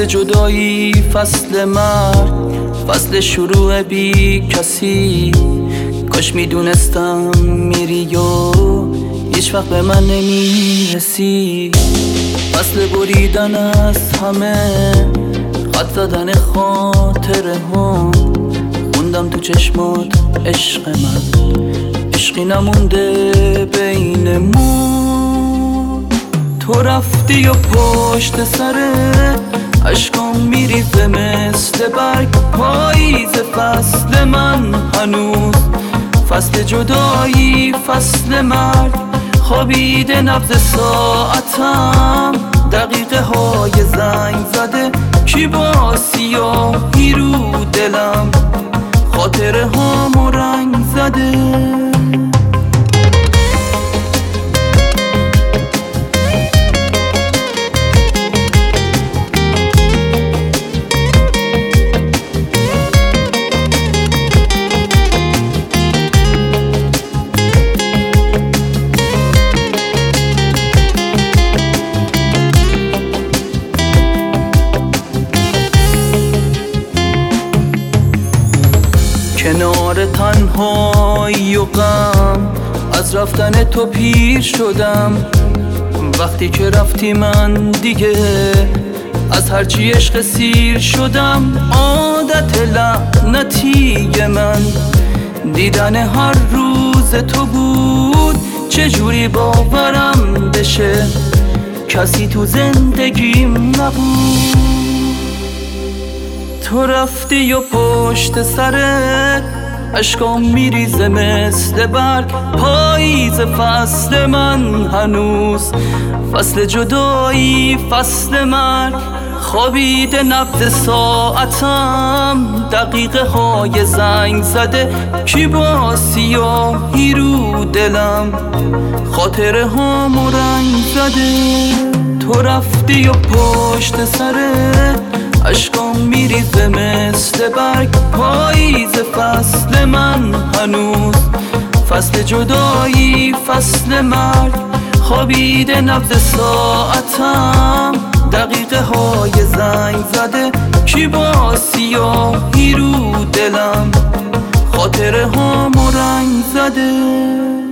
فصل جدایی، فصل مرگ، فصل شروع بی کسی. کاش میدونستم میری و هیچ وقت به من نمیرسی. فصل بریدن از همه، خط زدن خاطره هم. خوندم تو چشمات عشق من، عشقی نمونده بینمون. تو رفتی و پشت سر عشقم میریزه مثل برگ. پاییز فصل من هنوز، فصل جدایی، فصل مرگ. خوابیده نبض ساعتم، دقیقه های زنگ زده. کی با سیاهی رو دلم، خاطره هامو رنگ زده. کنار تنهایی و غم، از رفتن تو پیر شدم. وقتی که رفتی من دیگه از هرچی عشق سیر شدم. عادت لعنتی من دیدن هر روز تو بود. چجوری باورم بشه کسی تو زندگیم نبود. تو رفتی و پشت سرت عشقم میریزه مثل برگ. پاییز فصل من هنوز، فصل جدایی، فصل مرگ. خوابیده نبض ساعتم، دقیقه های زنگ زده. کی با سیاهی رو دلم، خاطره هامو رنگ زده. تو رفتی و پشت سرت عشقم میریزه مثل برگ. پاییز فصل من هنوز، فصل جدایی، فصل مرگ. خوابیده نبض ساعتم، دقیقه های زنگ زده. کی با سیاهی رو دلم، خاطره هامو رنگ زده.